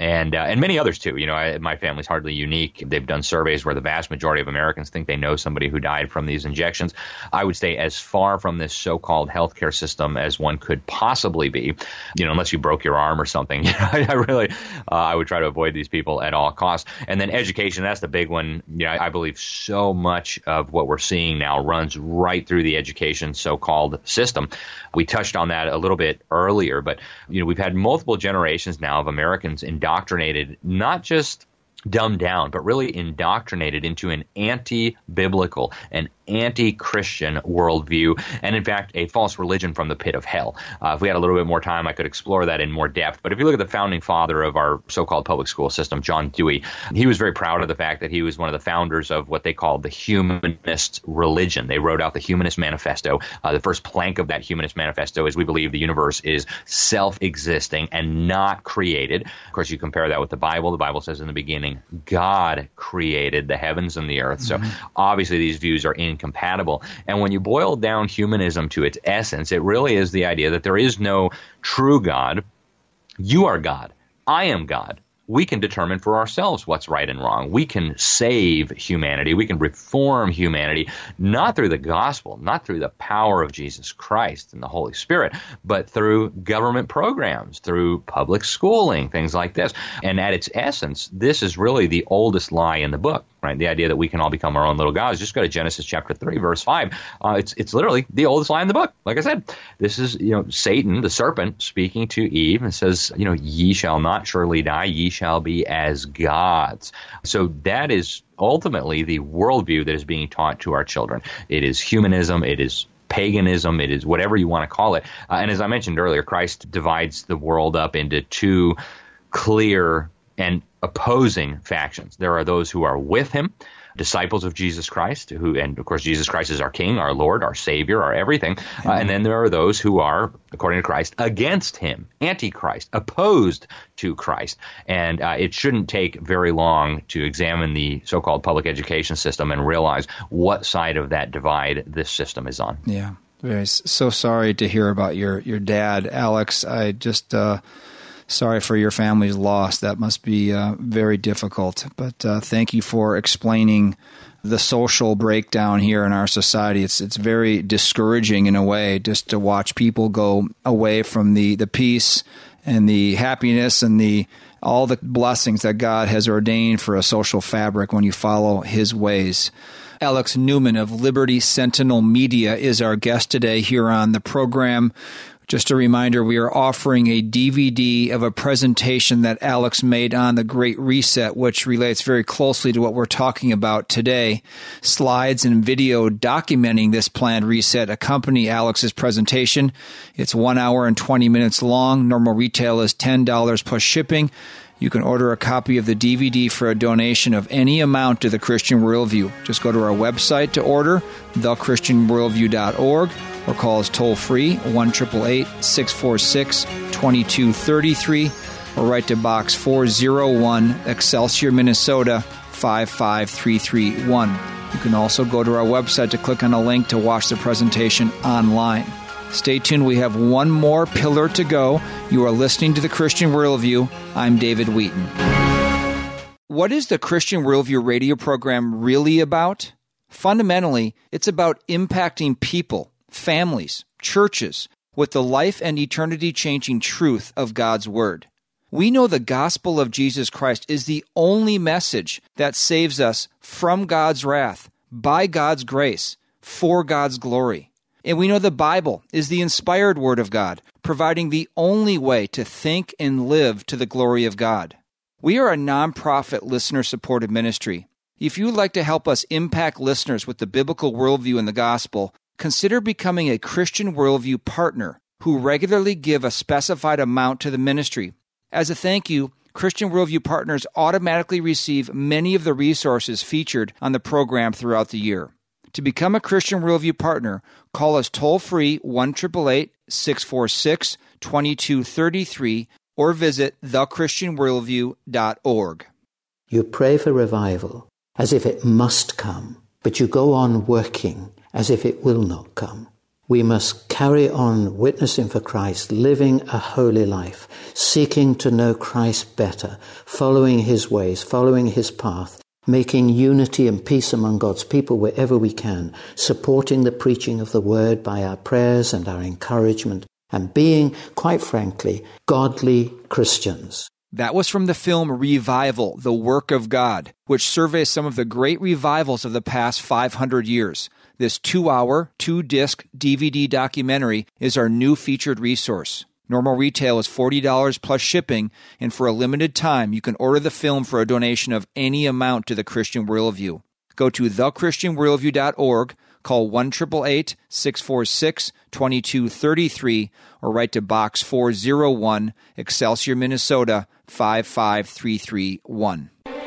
And uh, and many others, too. You know, I, my family's hardly unique. They've done surveys where the vast majority of Americans think they know somebody who died from these injections. I would stay as far from this so-called healthcare system as one could possibly be, you know, unless you broke your arm or something. I, I really, uh, I would try to avoid these people at all costs. And then education, that's the big one. You know, I, I believe so much of what we're seeing now runs right through the education so-called system. We touched on that a little bit earlier, but, you know, we've had multiple generations now of Americans indoctrinated, not just dumbed down, but really indoctrinated into an anti-biblical, an anti-Christian worldview, and in fact, a false religion from the pit of hell. Uh, if we had a little bit more time, I could explore that in more depth. But if you look at the founding father of our so-called public school system, John Dewey, he was very proud of the fact that he was one of the founders of what they called the humanist religion. They wrote out the Humanist Manifesto. Uh, the first plank of that Humanist Manifesto is we believe the universe is self-existing and not created. Of course, you compare that with the Bible. The Bible says in the beginning, God created the heavens and the earth. Mm-hmm. So obviously these views are incompatible. And when you boil down humanism to its essence, it really is the idea that there is no true God. You are God. I am God. We can determine for ourselves what's right and wrong. We can save humanity. We can reform humanity, not through the gospel, not through the power of Jesus Christ and the Holy Spirit, but through government programs, through public schooling, things like this. And at its essence, this is really the oldest lie in the book, right? The idea that we can all become our own little gods. Just go to Genesis chapter three, verse five. Uh, it's it's literally the oldest lie in the book. Like I said, this is, you know, Satan, the serpent, speaking to Eve and says, you know, ye shall not surely die, ye shall be as gods. So that is ultimately the worldview that is being taught to our children. It is humanism. It is paganism. It is whatever you want to call it. Uh, and as I mentioned earlier, Christ divides the world up into two clear and opposing factions. There are those who are with him, disciples of Jesus Christ, who, and of course, Jesus Christ is our King, our Lord, our Savior, our everything. Uh, and then there are those who are, according to Christ, against him, antichrist, opposed to Christ. And uh, it shouldn't take very long to examine the so-called public education system and realize what side of that divide this system is on. Yeah, very so sorry to hear about your your dad, Alex. I just. Uh, Sorry for your family's loss. That must be uh, very difficult. But uh, thank you for explaining the social breakdown here in our society. It's it's very discouraging in a way just to watch people go away from the, the peace and the happiness and the all the blessings that God has ordained for a social fabric when you follow his ways. Alex Newman of Liberty Sentinel Media is our guest today here on the program. Just a reminder, we are offering a D V D of a presentation that Alex made on the Great Reset, which relates very closely to what we're talking about today. Slides and video documenting this planned reset accompany Alex's presentation. It's one hour and twenty minutes long. Normal retail is ten dollars plus shipping. You can order a copy of the D V D for a donation of any amount to the Christian Worldview. Just go to our website to order, the christian worldview dot org, or call us toll-free, one eight eight eight, six four six, two two three three, or write to Box four oh one, Excelsior, Minnesota, five five three three one. You can also go to our website to click on a link to watch the presentation online. Stay tuned. We have one more pillar to go. You are listening to the Christian Worldview. I'm David Wheaton. What is the Christian Worldview radio program really about? Fundamentally, it's about impacting people, families, churches, with the life and eternity-changing truth of God's Word. We know the gospel of Jesus Christ is the only message that saves us from God's wrath, by God's grace, for God's glory. And we know the Bible is the inspired Word of God, providing the only way to think and live to the glory of God. We are a nonprofit listener-supported ministry. If you would like to help us impact listeners with the biblical worldview and the gospel, consider becoming a Christian Worldview partner who regularly give a specified amount to the ministry. As a thank you, Christian Worldview partners automatically receive many of the resources featured on the program throughout the year. To become a Christian Worldview partner, call us toll-free one eight eight eight, six four six, two two three three or visit the christian worldview dot org. You pray for revival as if it must come, but you go on working as if it will not come. We must carry on witnessing for Christ, living a holy life, seeking to know Christ better, following his ways, following his path, making unity and peace among God's people wherever we can, supporting the preaching of the word by our prayers and our encouragement, and being, quite frankly, godly Christians. That was from the film Revival, The Work of God, which surveys some of the great revivals of the past five hundred years. This two-hour, two-disc D V D documentary is our new featured resource. Normal retail is forty dollars plus shipping, and for a limited time, you can order the film for a donation of any amount to the Christian Worldview. Go to the christian worldview dot org, call one eight eight eight, six four six, two two three three, or write to Box four oh one, Excelsior, Minnesota, five five three three one.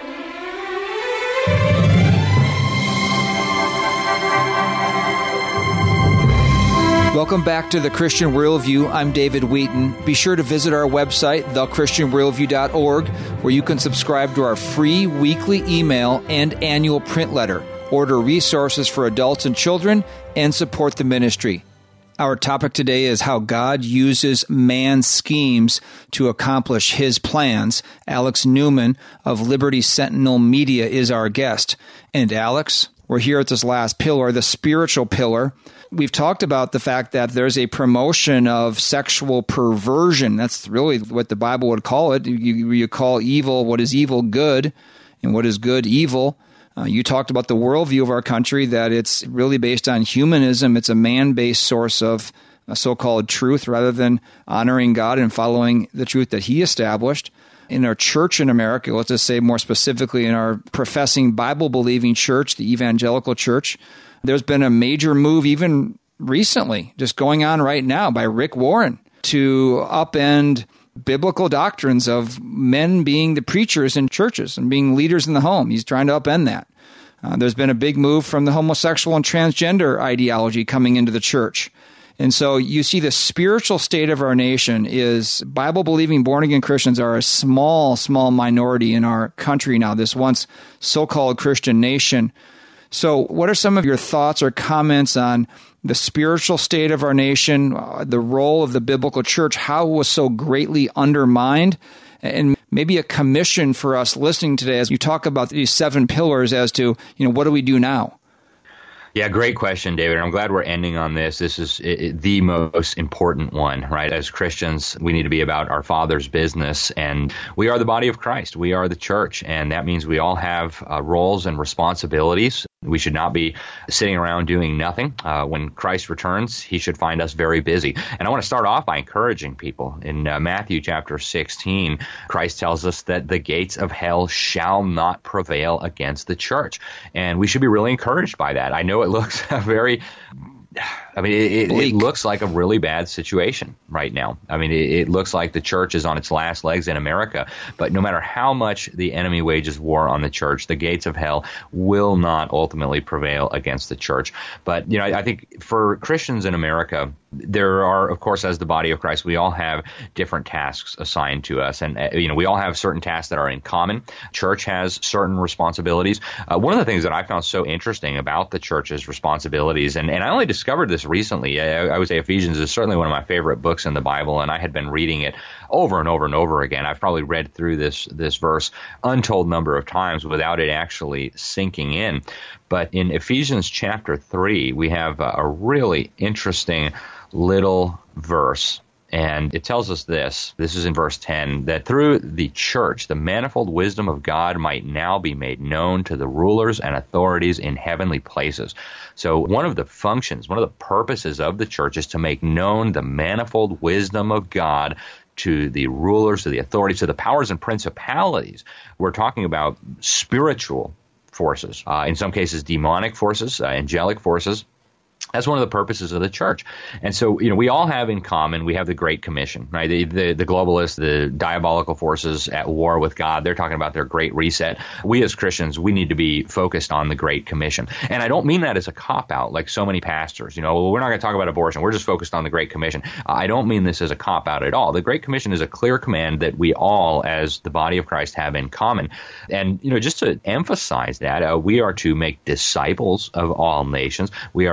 Welcome back to The Christian Worldview. I'm David Wheaton. Be sure to visit our website, the christian worldview dot org, where you can subscribe to our free weekly email and annual print letter, order resources for adults and children, and support the ministry. Our topic today is how God uses man's schemes to accomplish his plans. Alex Newman of Liberty Sentinel Media is our guest. And Alex, we're here at this last pillar, the spiritual pillar. We've talked about the fact that there's a promotion of sexual perversion. That's really what the Bible would call it. You, you call evil, what is evil, good, and what is good, evil. Uh, you talked about the worldview of our country, that it's really based on humanism. It's a man-based source of a so-called truth rather than honoring God and following the truth that he established. In our church in America, let's just say more specifically in our professing Bible-believing church, the evangelical church, there's been a major move even recently, just going on right now by Rick Warren to upend biblical doctrines of men being the preachers in churches and being leaders in the home. He's trying to upend that. Uh, there's been a big move from the homosexual and transgender ideology coming into the church. And so you see the spiritual state of our nation is Bible-believing, born-again Christians are a small, small minority in our country now, this once so-called Christian nation. So what are some of your thoughts or comments on the spiritual state of our nation, uh, the role of the biblical church, how it was so greatly undermined, and maybe a commission for us listening today as you talk about these seven pillars as to, you know, what do we do now? Yeah, great question, David. I'm glad we're ending on this. This is it, the most important one, right? As Christians, we need to be about our Father's business, and we are the body of Christ. We are the church, and that means we all have uh, roles and responsibilities. We should not be sitting around doing nothing. Uh, when Christ returns, he should find us very busy. And I want to start off by encouraging people. In uh, Matthew chapter sixteen, Christ tells us that the gates of hell shall not prevail against the church. And we should be really encouraged by that. I know it looks very... I mean, it, it looks like a really bad situation right now. I mean, it, it looks like the church is on its last legs in America. But no matter how much the enemy wages war on the church, the gates of hell will not ultimately prevail against the church. But, you know, I, I think for Christians in America, there are, of course, as the body of Christ, we all have different tasks assigned to us. And, uh, you know, we all have certain tasks that are in common. Church has certain responsibilities. Uh, one of the things that I found so interesting about the church's responsibilities, and, and I only discovered this recently, I, I would say Ephesians is certainly one of my favorite books in the Bible, and I had been reading it over and over and over again. I've probably read through this, this verse untold number of times without it actually sinking in. But in Ephesians chapter three, we have a, a really interesting little verse. And it tells us this, this is in verse ten, that through the church, the manifold wisdom of God might now be made known to the rulers and authorities in heavenly places. So one of the functions, one of the purposes of the church is to make known the manifold wisdom of God to the rulers, to the authorities, to the powers and principalities. We're talking about spiritual forces, uh, in some cases demonic forces, uh, angelic forces. That's one of the purposes of the church. And so, you know, we all have in common, we have the Great Commission, right? The, the, the globalists, the diabolical forces at war with God, they're talking about their Great Reset. We as Christians, we need to be focused on the Great Commission. And I don't mean that as a cop-out, like so many pastors. You know, well, we're not going to talk about abortion. We're just focused on the Great Commission. I don't mean this as a cop-out at all. The Great Commission is a clear command that we all, as the body of Christ, have in common. And, you know, just to emphasize that, uh, we are to make disciples of all nations. We are to baptize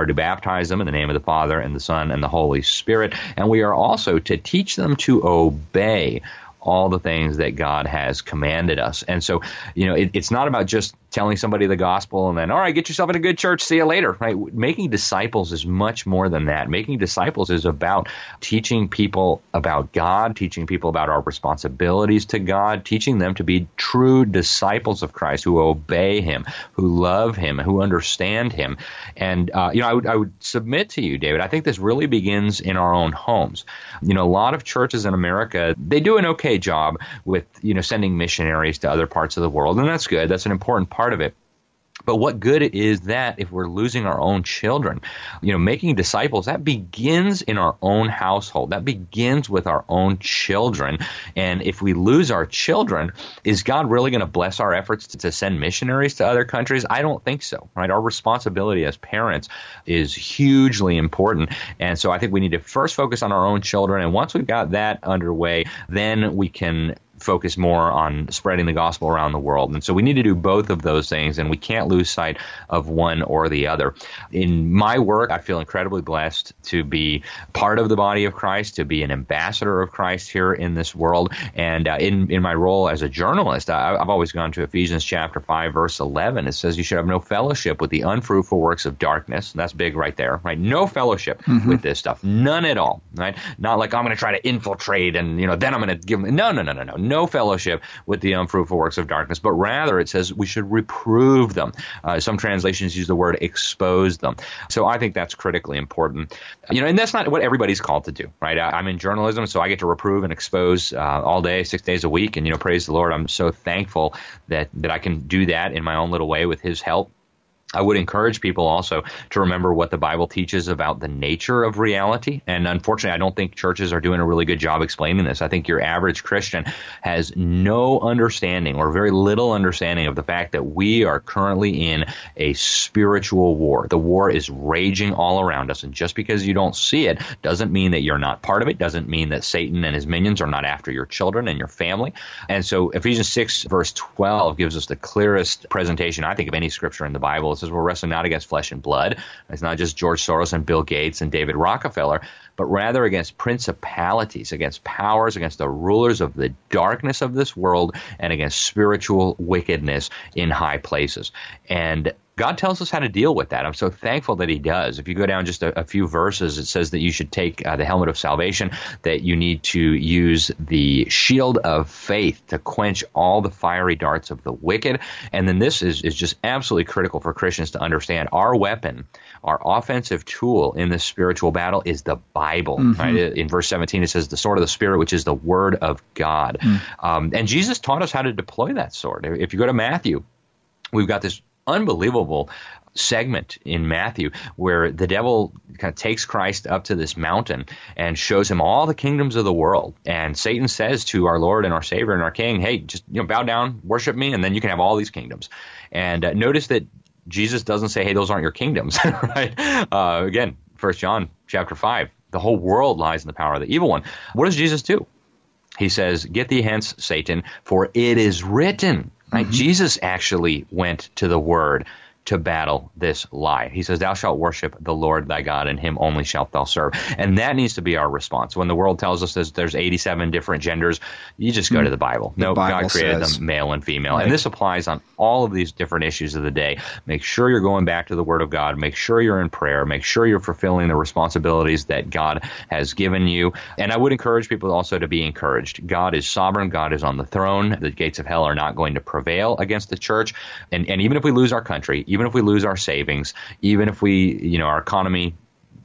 baptize them in the name of the Father and the Son and the Holy Spirit. And we are also to teach them to obey all the things that God has commanded us. And so, you know, it, it's not about just telling somebody the gospel and then, all right, get yourself in a good church, see you later, right? Making disciples is much more than that. Making disciples is about teaching people about God, teaching people about our responsibilities to God, teaching them to be true disciples of Christ who obey him, who love him, who understand him. And, uh, you know, I would, I would submit to you, David, I think this really begins in our own homes. You know, a lot of churches in America, they do an okay job with, you know, sending missionaries to other parts of the world, and that's good. That's an important part of it. But what good is that if we're losing our own children? You know, making disciples, that begins in our own household. That begins with our own children. And if we lose our children, is God really going to bless our efforts to, to send missionaries to other countries? I don't think so, right? Our responsibility as parents is hugely important. And so I think we need to first focus on our own children. And once we've got that underway, then we can focus more on spreading the gospel around the world. And so we need to do both of those things, and we can't lose sight of one or the other. In my work, I feel incredibly blessed to be part of the body of Christ, to be an ambassador of Christ here in this world. And uh, in, in my role as a journalist, I, I've always gone to Ephesians chapter five, verse eleven. It says you should have no fellowship with the unfruitful works of darkness. That's big right there, right? No fellowship mm-hmm. with this stuff. None at all, right? Not like I'm going to try to infiltrate and, you know, then I'm going to give them. No, no, no, no, no. No fellowship with the unfruitful works of darkness, but rather it says we should reprove them. Uh, some translations use the word expose them. So I think that's critically important. You know, and that's not what everybody's called to do, right? I, I'm in journalism, so I get to reprove and expose uh, all day, six days a week. And, you know, praise the Lord, I'm so thankful that, that I can do that in my own little way with his help. I would encourage people also to remember what the Bible teaches about the nature of reality. And unfortunately, I don't think churches are doing a really good job explaining this. I think your average Christian has no understanding or very little understanding of the fact that we are currently in a spiritual war. The war is raging all around us. And just because you don't see it doesn't mean that you're not part of it, doesn't mean that Satan and his minions are not after your children and your family. And so Ephesians six, verse twelve gives us the clearest presentation, I think, of any scripture in the Bible. It says we're wrestling not against flesh and blood. It's not just George Soros and Bill Gates and David Rockefeller, but rather against principalities, against powers, against the rulers of the darkness of this world, and against spiritual wickedness in high places. And God tells us how to deal with that. I'm so thankful that he does. If you go down just a, a few verses, it says that you should take uh, the helmet of salvation, that you need to use the shield of faith to quench all the fiery darts of the wicked. And then this is, is just absolutely critical for Christians to understand. Our weapon, our offensive tool in this spiritual battle is the Bible. Mm-hmm. Right? In verse seventeen, it says the sword of the Spirit, which is the word of God. Mm. Um, and Jesus taught us how to deploy that sword. If you go to Matthew, we've got this unbelievable segment in Matthew where the devil kind of takes Christ up to this mountain and shows him all the kingdoms of the world. And Satan says to our Lord and our Savior and our King, hey, just you know, bow down, worship me, and then you can have all these kingdoms. And uh, notice that Jesus doesn't say, hey, those aren't your kingdoms, right? Uh, again, First John chapter five, the whole world lies in the power of the evil one. What does Jesus do? He says, get thee hence, Satan, for it is written. Right? Mm-hmm. Jesus actually went to the Word to battle this lie. He says, thou shalt worship the Lord thy God, and him only shalt thou serve. And that needs to be our response. When the world tells us there's, there's eighty-seven different genders, you just go mm. to the Bible. No, God created says, them male and female. Right. And this applies on all of these different issues of the day. Make sure you're going back to the Word of God. Make sure you're in prayer. Make sure you're fulfilling the responsibilities that God has given you. And I would encourage people also to be encouraged. God is sovereign. God is on the throne. The gates of hell are not going to prevail against the church. And, and even if we lose our country, even if we lose our savings, even if we, you know, our economy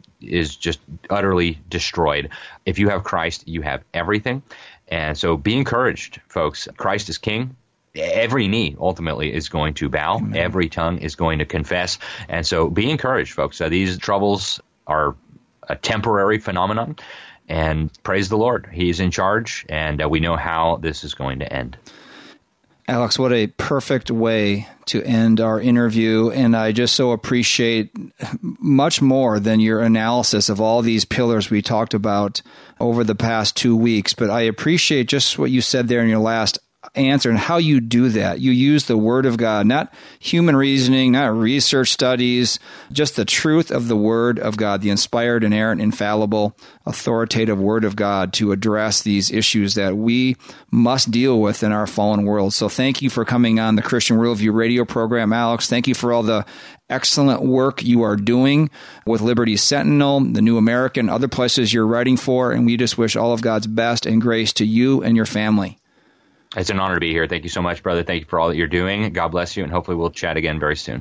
is just utterly destroyed, if you have Christ, you have everything. And so be encouraged, folks. Christ is King. Every knee ultimately is going to bow. Amen. Every tongue is going to confess. And so be encouraged, folks. Uh, these troubles are a temporary phenomenon. And praise the Lord. He's in charge, and uh, we know how this is going to end. Alex, what a perfect way to end our interview, and I just so appreciate much more than your analysis of all these pillars we talked about over the past two weeks, but I appreciate just what you said there in your last answer and how you do that. You use the Word of God, not human reasoning, not research studies, just the truth of the Word of God, the inspired, inerrant, infallible, authoritative Word of God to address these issues that we must deal with in our fallen world. So thank you for coming on the Christian Worldview radio program, Alex. Thank you for all the excellent work you are doing with Liberty Sentinel, the New American, other places you're writing for, and we just wish all of God's best and grace to you and your family. It's an honor to be here. Thank you so much, brother. Thank you for all that you're doing. God bless you, and hopefully we'll chat again very soon.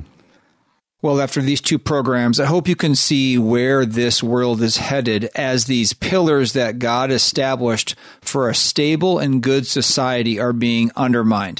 Well, after these two programs, I hope you can see where this world is headed as these pillars that God established for a stable and good society are being undermined.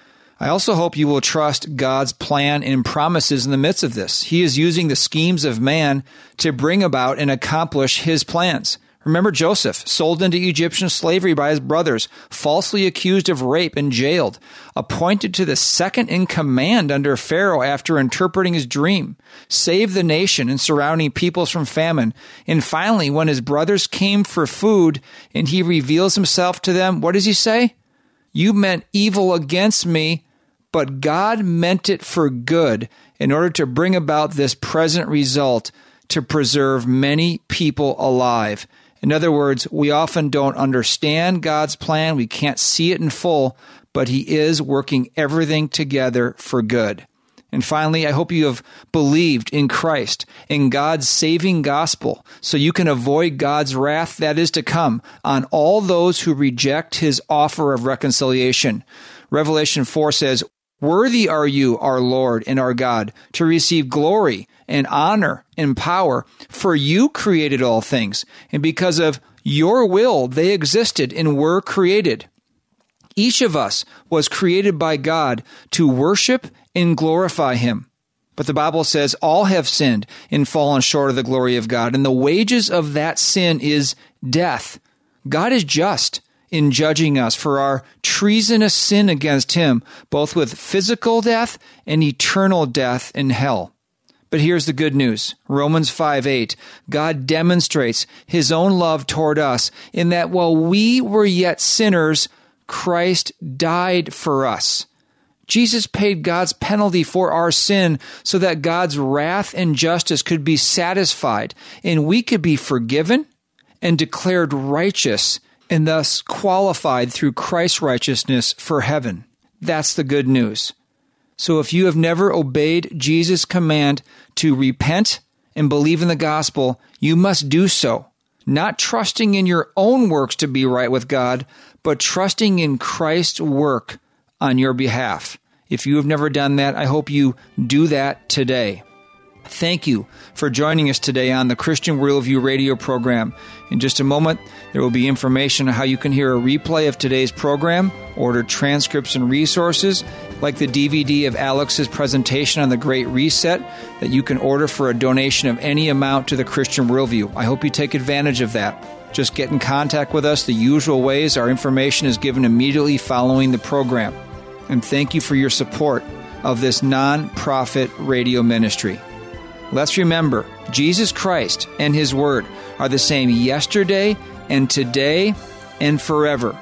I also hope you will trust God's plan and promises in the midst of this. He is using the schemes of man to bring about and accomplish his plans. Remember Joseph, sold into Egyptian slavery by his brothers, falsely accused of rape and jailed, appointed to the second in command under Pharaoh after interpreting his dream, saved the nation and surrounding peoples from famine. And finally, when his brothers came for food and he reveals himself to them, what does he say? You meant evil against me, but God meant it for good in order to bring about this present result to preserve many people alive. In other words, we often don't understand God's plan. We can't see it in full, but he is working everything together for good. And finally, I hope you have believed in Christ, in God's saving gospel, so you can avoid God's wrath that is to come on all those who reject his offer of reconciliation. Revelation four says, "Worthy are you, our Lord and our God, to receive glory and honor and power, for you created all things, and because of your will they existed and were created." Each of us was created by God to worship and glorify him. But the Bible says all have sinned and fallen short of the glory of God, and the wages of that sin is death. God is just in judging us for our treasonous sin against him, both with physical death and eternal death in hell. But here's the good news. Romans five eight, God demonstrates his own love toward us in that while we were yet sinners, Christ died for us. Jesus paid God's penalty for our sin so that God's wrath and justice could be satisfied and we could be forgiven and declared righteous and thus qualified through Christ's righteousness for heaven. That's the good news. So if you have never obeyed Jesus' command to repent and believe in the gospel, you must do so, not trusting in your own works to be right with God, but trusting in Christ's work on your behalf. If you have never done that, I hope you do that today. Thank you for joining us today on the Christian Worldview radio program. In just a moment, there will be information on how you can hear a replay of today's program, order transcripts and resources, like the D V D of Alex's presentation on the Great Reset that you can order for a donation of any amount to the Christian Worldview. I hope you take advantage of that. Just get in contact with us the usual ways. Our information is given immediately following the program. And thank you for your support of this non-profit radio ministry. Let's remember, Jesus Christ and his word are the same yesterday and today and forever.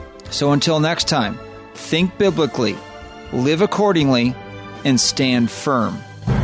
So until next time, think biblically, live accordingly, and stand firm.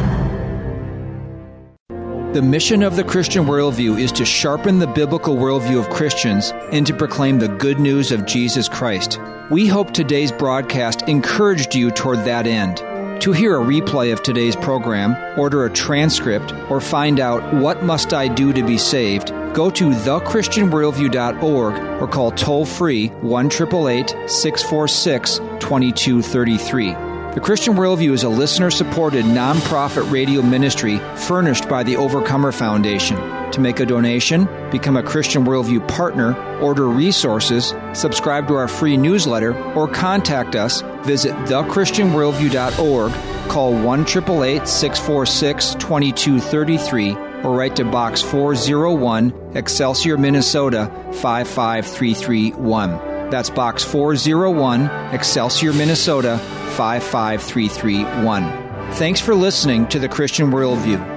The mission of the Christian Worldview is to sharpen the biblical worldview of Christians and to proclaim the good news of Jesus Christ. We hope today's broadcast encouraged you toward that end. To hear a replay of today's program, order a transcript, or find out what must I do to be saved, go to the christian worldview dot org or call toll-free one eight eight eight, six four six, two two three three. The Christian Worldview is a listener-supported, nonprofit radio ministry furnished by the Overcomer Foundation. To make a donation, become a Christian Worldview partner, order resources, subscribe to our free newsletter, or contact us, visit the christian worldview dot org, call one eight eight eight, six four six, two two three three, or write to Box four oh one, Excelsior, Minnesota, five five three three one. That's Box four oh one, Excelsior, Minnesota, five five three three one. Thanks for listening to the Christian Worldview.